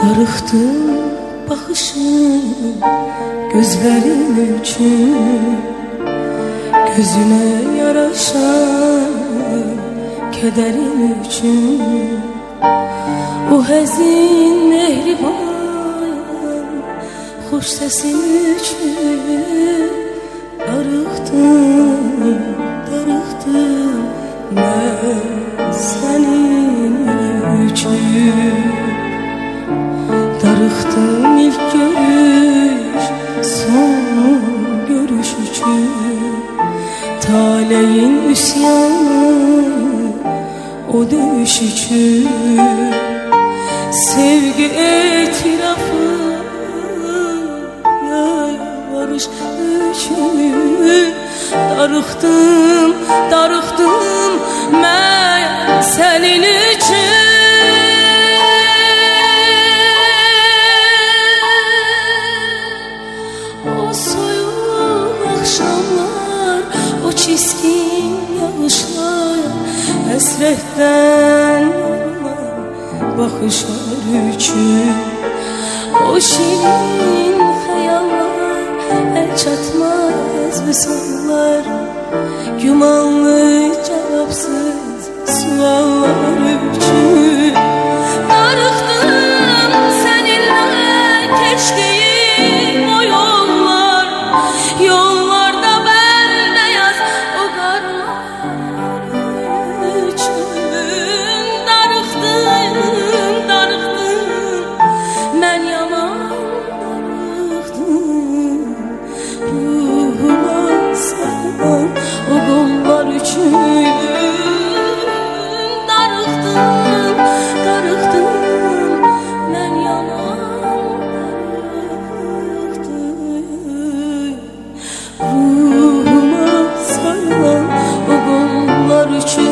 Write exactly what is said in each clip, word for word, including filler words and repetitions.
Darıxdım baxışın gözlərin üçün, gözünə yaraşan kədərin üçün, o həzin mehriban xoş səsin üçün. Darıxdım, darıxdım mən sənin üçün. Darıxdım ilk görüş, son görüş üçün. Taleyin üsyanı, o döyüş üçün. Sevgi etirafı, yalvarış üçün. Darıxdım, darıxdım mən sənin üçün. Çiskin yağışlar, həsrətdən yanan baxışlar üçün. O şirin xəyallar, əl çatmaz vüsallar, gümanlı cavabsız suallar üçün. Darıxdım səninlə keçdiyim o yollar, yollarda bembeyaz o qarlar üçün. Darıxdım, darıxdım mən yaman darıxdım, ruhuma sarılan o qollar üçün. Darıxdım, darıxdım mən yaman darıxdım, ruhuma sarılan o qollar üçün.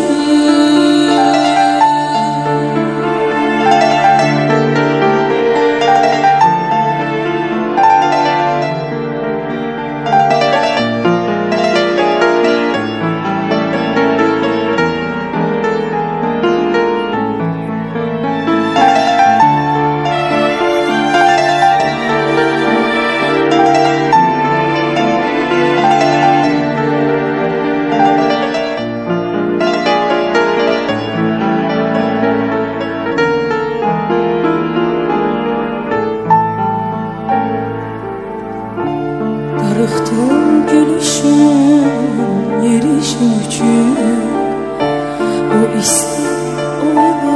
Darıxdım gülüşün, yerişin üçün. O isti, o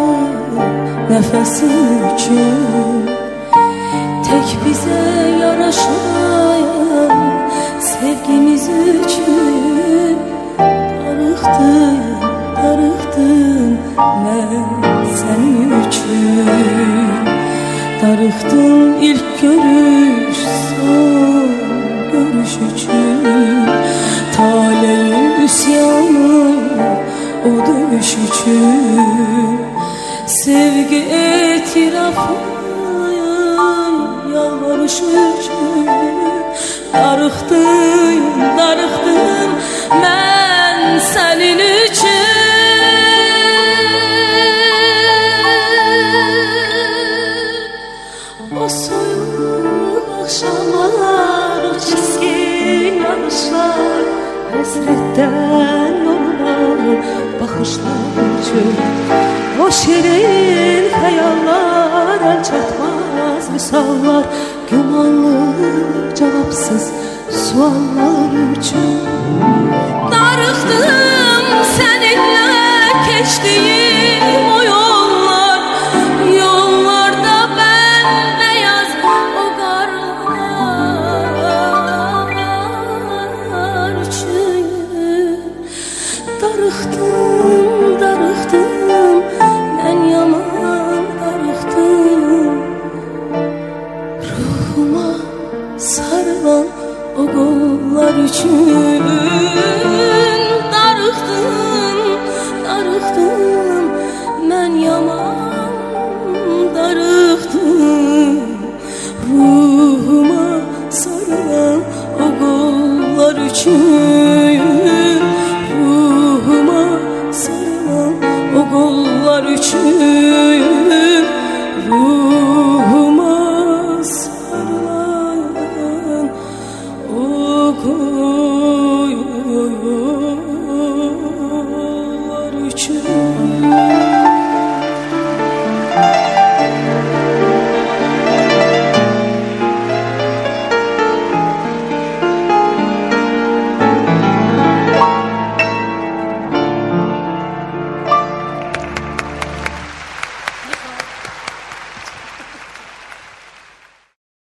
nəfəsin üçün. Tək bizə yaraşayan sevgimiz üçün. Darıxdım, darıxdım mən sənin üçün. Darıxdım ilk görüş, son görüş üçün. Taleyin üsyanı, o dönüş üçün. Sevgi etirafı, yalvarış üçün. Darıxdım, darıxdım mən sənin üçün. O soyuq axşamlar, o çiskin yanışlar, həsrətdən olan baxışlar üçün. O şirin xəyallar, əl çatmaz vüsallar, gümanlı cavabsız suallar üçün. Darıxdım səninlə keçdiyim